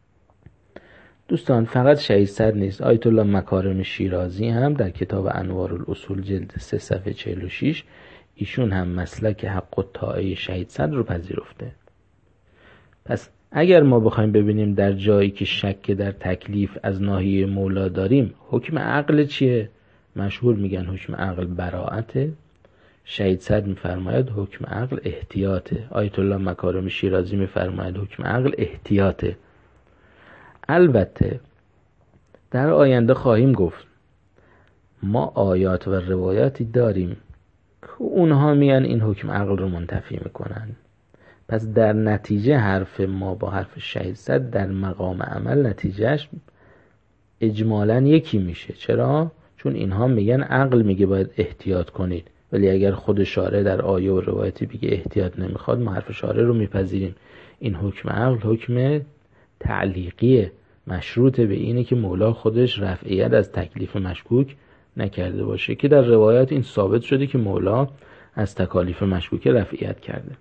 دوستان فقط شهید صدر نیست، آیت الله مکارم شیرازی هم در کتاب انوار الاصول جلد سه صفحه چهل و شش ایشون هم مسلک حق الطاعه شهید صدر رو پذیرفته. پس اگر ما بخوایم ببینیم در جایی که شک در تکلیف از ناحیه مولا داریم، حکم عقل چیه؟ مشهور میگن حکم عقل براءته، شهید صدر میفرماید حکم عقل احتیاطه، آیت الله مکارم شیرازی میفرماید حکم عقل احتیاطه. البته در آینده خواهیم گفت ما آیات و روایاتی داریم که اونها میان این حکم عقل رو منتفی میکنن. پس در نتیجه حرف ما با حرف شهید صدر در مقام عمل نتیجهش اجمالاً یکی میشه. چرا؟ چون اینها میگن عقل میگه باید احتیاط کنید، ولی اگر خود شارع در آیه و روایتی بگه احتیاط نمیخواد، ما حرف شارع رو میپذیریم. این حکم عقل حکم تعلیقیه، مشروط به اینه که مولا خودش رفعیت از تکلیف مشکوک نکرده باشه، که در روایات این ثابت شده که مولا از تکالیف مشکوک رفعیت کرده.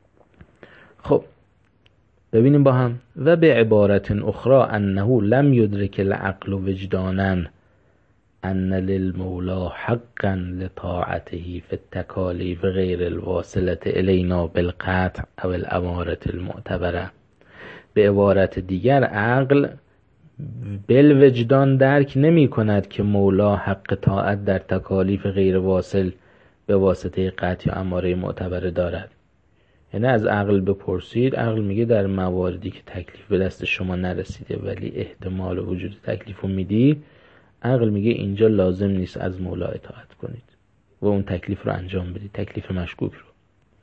خب ببینیم با هم. و به عبارت اخرى انه لم یدرک العقل وجدانا ان للمولا حقا لطاعته فی التکالیف غیر الواصلة الینا بالقطع او الامارة المعتبره. به عبارت دیگر عقل بالوجدان درک نمی کند که مولا حق طاعت در تکالیف غیر واصل به واسطه قطع یا اماره معتبره دارد. یعنی از عقل بپرسید، عقل میگه در مواردی که تکلیف به دست شما نرسیده ولی احتمال وجود تکلیف رو میدی، عقل میگه اینجا لازم نیست از مولا اطاعت کنید و اون تکلیف رو انجام بدید، تکلیف مشکوک رو.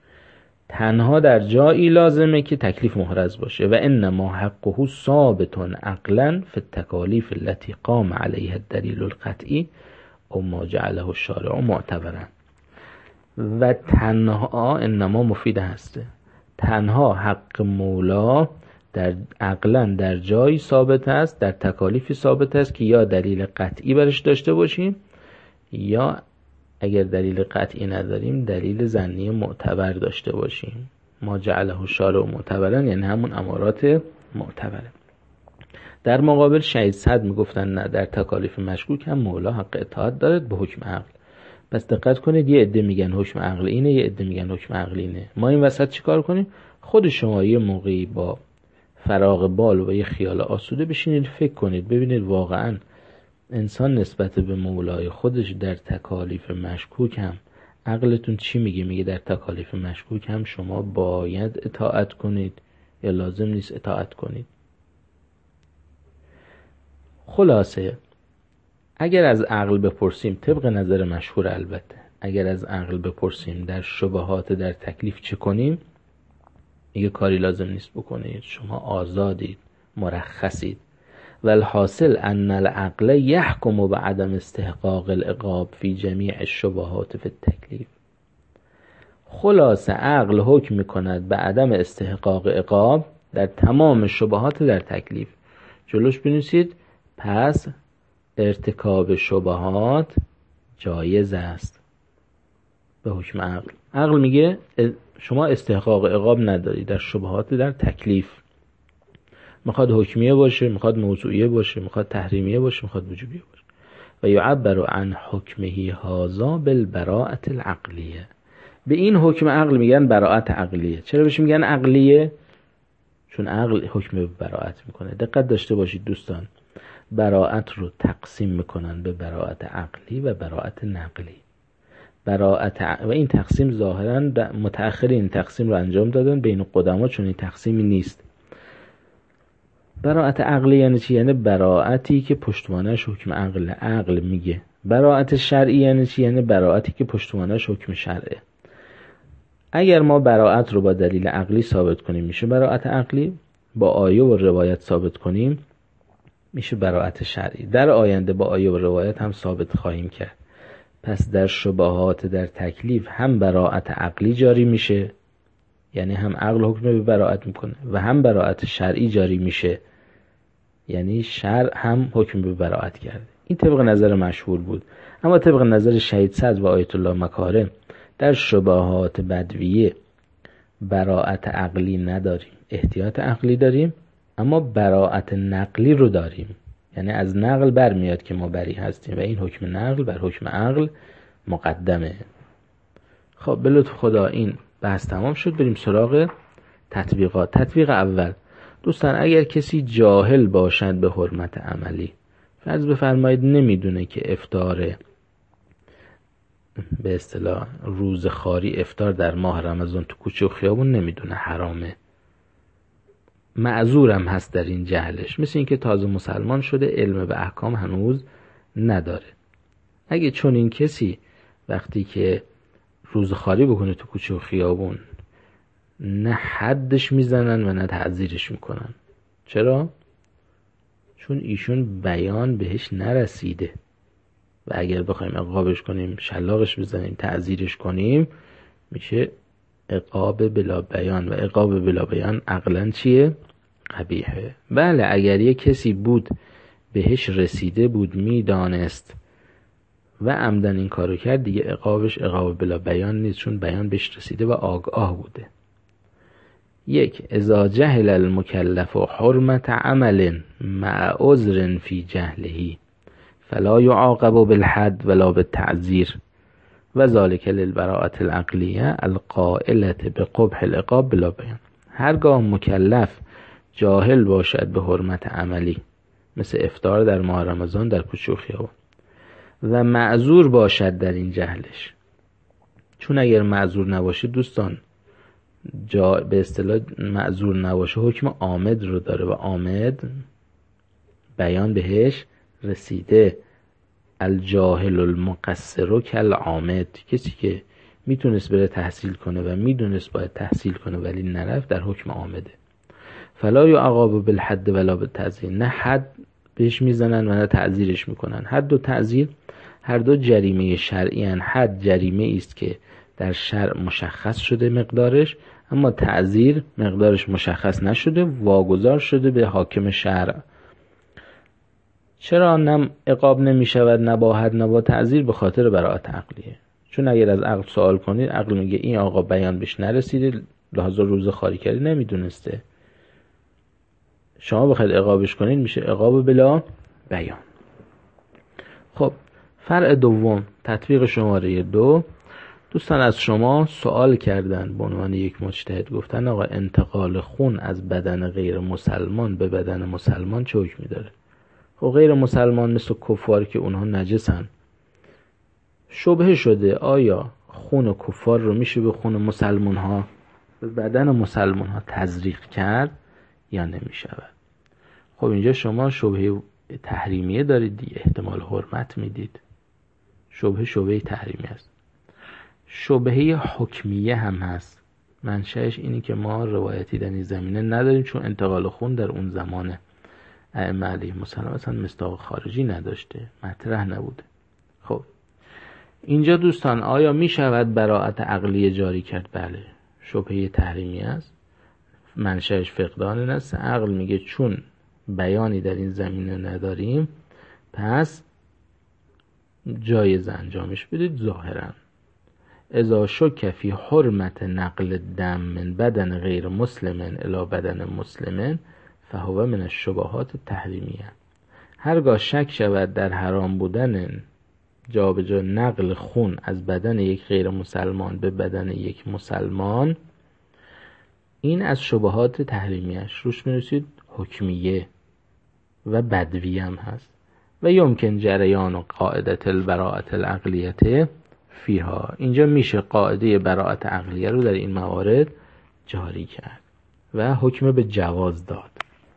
تنها در جایی لازمه که تکلیف محرز باشه. و انما حقه ثابت عقلا فی التکالیف التي قام علیها الدلیل القطعی او ما جعله الشارع معتبرا. و تنها انما مفید هسته، تنها حق مولا در عقلا در جایی ثابت است، در تکالیفی ثابت است که یا دلیل قطعی برش داشته باشیم، یا اگر دلیل قطعی نداریم دلیل ظنی معتبر داشته باشیم. ما جعله الشارع معتبرا یعنی همون امارات معتبره. در مقابل شهید صدر میگفتن نه، در تکالیف مشکوک هم مولا حق اطاعت دارد به حکم عقل. پس دقت کنید، یه عده میگن حکم عقل اینه، یه عده میگن حکم عقل اینه. ما این وسط چیکار کنیم؟ خود شما یه موقعی با فراغ بال و یه خیال آسوده بشینید فکر کنید، ببینید واقعا انسان نسبت به مولای خودش در تکالیف مشکوک هم عقلتون چی میگه؟ میگه در تکالیف مشکوک هم شما باید اطاعت کنید یا لازم نیست اطاعت کنید. خلاصه اگر از عقل بپرسیم، طبق نظر مشهور البته، اگر از عقل بپرسیم در شبهات در تکلیف چه کنیم، میگه کاری لازم نیست بکنید، شما آزادید، مرخصید. والحاصل ان العقل يحكم بعدم استحقاق العقاب في جميع الشبهات في التکلیف. خلاصه عقل حکم میکند به عدم استحقاق عقاب در تمام شبهات در تکلیف. جلوش بنویسید پس ارتکاب شبهات جایز است به حکم عقل. عقل میگه شما استحقاق عقاب نداری در شبهات در تکلیف، میخواد حکمیه باشه، میخواد موضوعیه باشه، میخواد تحریمیه باشه، میخواد وجوبیه باشه. و یعبر عن حکمه هذا بالبراءة العقلیه. به این حکم عقل میگن براءت عقلیه. چرا بهش میگن عقلیه؟ چون عقل حکم به براءت میکنه. دقت داشته باشید دوستان، براءت رو تقسیم میکنن به براءت عقلی و براءت نقلی. براءت ع... و این تقسیم ظاهرا متأخرین این تقسیم رو انجام دادن بین قدما، چون این تقسیمی نیست. براءت عقلی یعنی چی؟ یعنی براءتی که پشتوانش حکم عقل عقل میگه. براءت شرعی یعنی چی؟ یعنی براءتی که پشتوانش حکم شرعه. اگر ما براءت رو با دلیل عقلی ثابت کنیم میشه براءت عقلی، با آیه و روایت ثابت کنیم میشه براءت شرعی. در آینده با آیه و روایت هم ثابت خواهیم کرد. پس در شبهات در تکلیف هم براءت عقلی جاری میشه، یعنی هم عقل حکم به براءت میکنه، و هم براءت شرعی جاری میشه، یعنی شرع هم حکم به براءت کرده. این طبق نظر مشهور بود. اما طبق نظر شهید صدر و آیت الله مکارم در شبهات بدویه براءت عقلی نداریم، احتیاط عقلی داریم، اما براءت نقلی رو داریم. یعنی از نقل برمیاد که ما بری هستیم و این حکم نقل بر حکم عقل مقدمه. خب به لطف خدا این بحث تمام شد. بریم سراغ تطبیقات. تطبیق اول دوستان، اگر کسی جاهل باشد به حرمت عملی، فرض بفرمایید نمیدونه که افطار به اصطلاح روز خاری، افطار در ماه رمضان تو کوچه و خیابون نمیدونه حرامه، معذورم هست در این جهلش، مثل این که تازه مسلمان شده علم به احکام هنوز نداره. اگه چون این کسی وقتی که روز خاری بکنه تو کوچه و خیابون، نه حدش میزنن و نه تعزیرش میکنن. چرا؟ چون ایشون بیان بهش نرسیده و اگر بخوایم عقابش کنیم، شلاقش بزنیم، تعزیرش کنیم، میشه عقاب بلا بیان و عقاب بلا بیان عقلاً چیه؟ قبیحه. بله اگر یه کسی بود بهش رسیده بود، میدانست و عمدن این کارو کرد، دیگه عقابش عقاب بلا بیان نیست، چون بیان بهش رسیده و آگاه بوده. یک، اذا جهل المکلف حرمت عمل مع عذر فی جهله فلا يعاقب بالحد ولا بالتعزیر و ذلك للبراءة العقلیه القائلة بقبح العقاب بلا بیان. هرگاه مکلف جاهل باشد به حرمت عملی، مثل افطار در ماه رمضان در کوچه و خیابان، و معذور باشد در این جهلش، چون اگر معذور نباشه دوستان، جا به اصطلاح معذور نباشه حکم عامد رو داره و عامد بیان بهش رسیده. الجاهل المقصر کالعامد، کسی که میتونست بره تحصیل کنه و میدونست باید تحصیل کنه ولی نرفت، در حکم عامده. فلا یعاقب بالحد ولا بالتعزیر، نه حد بهش میزنن و نه تعزیرش میکنن. حد و تعزیر هر دو جریمه شرعی هن. حد جریمه است که در شرع مشخص شده مقدارش، اما تعزیر مقدارش مشخص نشده، واگذار شده به حاکم شرع. چرا نه عقاب نمی شود نه با حد نه با تعزیر؟ به خاطر براءت عقلیه. چون اگر از عقل سوال کنید، عقل میگه این آقا بیان بهش نرسیده، لحاظا روز خاری کردی، نمیدونسته، شما بخواید عقابش کنید میشه عقاب بلا بیان. خب فرع دوم، تطبیق شماره دو. دوستان از شما سوال کردن به عنوان یک مجتهد، گفتن آقا انتقال خون از بدن غیر مسلمان به بدن مسلمان چه حکمی داره؟ خب غیر مسلمان مثل کفار که اونها نجسن، شبهه شده آیا خون کفار رو میشه به خون مسلمان ها، به بدن مسلمان ها تزریق کرد یا نمیشود؟ خب اینجا شما شبهه تحریمیه دارید دیگه، احتمال حرمت میدید. شبهه شبهه تحریمی است. شبهه حکمیه هم هست. منشأش اینی که ما روایتی در این زمینه نداریم، چون انتقال خون در اون زمان ائمه علیهم السلام اصلا مصداق خارجی نداشته، مطرح نبوده. خب اینجا دوستان آیا می شود براءت عقلی جاری کرد؟ بله، شبهه تحریمی است، منشأش فقدان است. عقل میگه چون بیانی در این زمینه نداریم، پس جایز انجامش بدید. ظاهرا اذا شک فی حرمت نقل دم من بدن غیر مسلم الی بدن مسلم فهو من الشبهات التحریمیه. هرگاه شک شود در حرام بودن جا به جا نقل خون از بدن یک غیر مسلمان به بدن یک مسلمان، این از شبهات تحریمیش، روش می‌نویسید حکمیه و بدوی هم هست. و یمکن جریان و قاعدت البراءت العقلیه فیها، اینجا میشه قاعده براءت عقلیه رو در این موارد جاری کرد و حکم به جواز داد.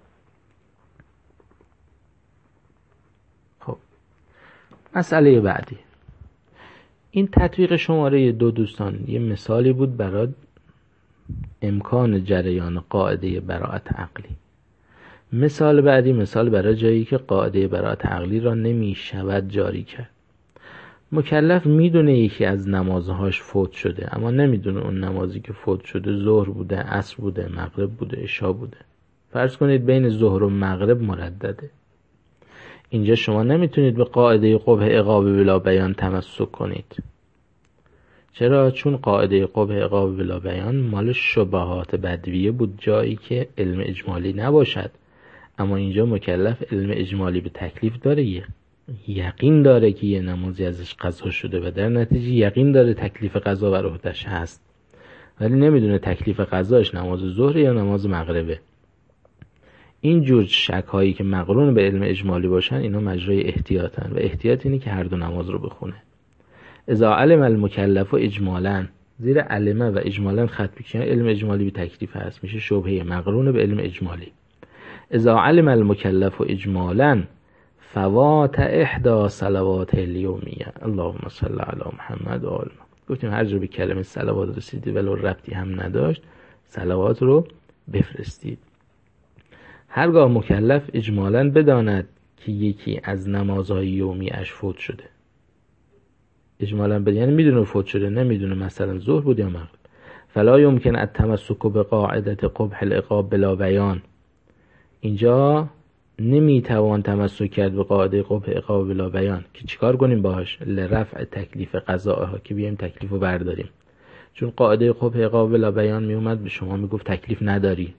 خب مسئله بعدی، این تطبیق شماره دو دوستان یه مثالی بود برای امکان جریان قاعده براءت عقلی. مثال بعدی مثال برای جایی که قاعده براءت عقلی را نمی شود جاری کرد. مکلف میدونه یکی از نمازهاش فوت شده، اما نمیدونه اون نمازی که فوت شده ظهر بوده، عصر بوده، مغرب بوده، عشا بوده. فرض کنید بین ظهر و مغرب مردده. اینجا شما نمیتونید به قاعده قبح عقاب بلا بیان تمسک کنید. چرا؟ چون قاعده قبح عقاب بلا بیان مال شبهات بدویه بود، جایی که علم اجمالی نباشد. اما اینجا مکلف علم اجمالی به تکلیف داره، یقین داره که یه نمازی ازش قضا شده و در نتیجه یقین داره تکلیف قضا بر عهده‌اش هست، ولی نمیدونه تکلیف قضاش نماز ظهر یا نماز مغربه. این جور شک هایی که مقرون به علم اجمالی باشن اینا مجرای احتیاطن و احتیاط اینه که هر دو نماز رو بخونه. اذا علم المکلف و اجمالا، زیر علمه و اجمالا خط بکشن، علم اجمالی به تکلیف هست، میشه شبهه مقرون به علم اجمالی. اذا علم المکلف و اجمالا فوات احدى صلوات الیومیه اللهم صل علی محمد و آل محمد. گفتیم هر جا به کلمه صلوات رسیدی ولو ربطی هم نداشت صلوات رو بفرستید. هرگاه مکلف اجمالا بداند که یکی از نمازهای یومی اش فوت شده، اجمالا بداند یعنی میدونه فوت شده، نمیدونه مثلا ظهر بود یا مغرب، فلا یمکن التمسک بقاعده قبح العقاب بلا بیان، اینجا نمیتوان تمسک کرد به قاعده قبح عقاب بلا بیان که چیکار کنیم باهاش؟ لرفع تکلیف قضاءها، که بیایم تکلیفو برداریم. چون قاعده قبح عقاب بلا بیان میومد به شما میگفت تکلیف نداری،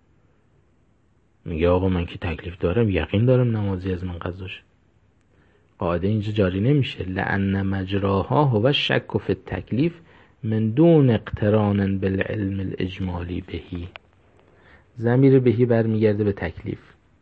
میگه آقا من که تکلیف دارم، یقین دارم نمازی از من قضاش. قاعده اینجا جاری نمیشه. لأن مجراها هو الشک فی التکلیف من دون اقتران بالعلم الاجمالی بهی. ضمیر بهی برمیگرده به تکلیف،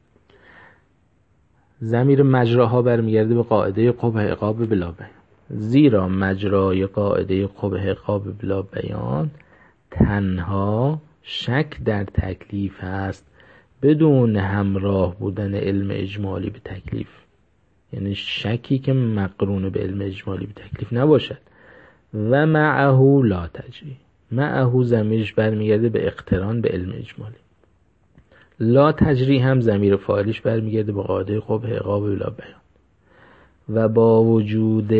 ضمیر مجراها برمیگرده به قاعده قبح عقاب بلا بیان. زیرا مجرای قاعده قبح عقاب بلا بیان تنها شک در تکلیف است بدون همراه بودن علم اجمالی به تکلیف، یعنی شکی که مقرون به علم اجمالی به تکلیف نباشد. و معه لا تجری، معه ضمیرش برمیگرده به اقتران به علم اجمالی. لا تجری هم ضمیر فاعلش برمیگرده به قاعده قبح عقاب بلا بیان و با وجود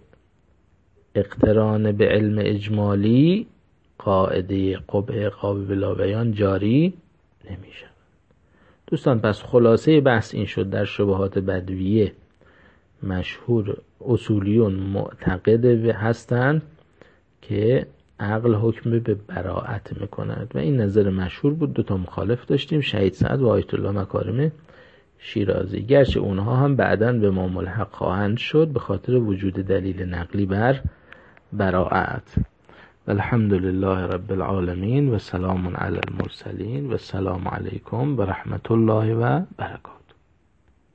اقتران به علم اجمالی قاعده قبح عقاب بلا بیان جاری نمیشه. دوستان پس خلاصه بحث این شد در شبهات بدویه مشهور اصولیون معتقد هستند که عقل حکم به براءت میکند و این نظر مشهور بود. دو تا مخالف داشتیم، شهید سعد و آیت الله مکارم شیرازی، گرچه اونها هم بعداً به ما ملحق خواهند شد به خاطر وجود دلیل نقلی بر براءت. الحمد لله رب العالمین و سلام علی المرسلین و السلام علیکم و رحمت الله و برکاته.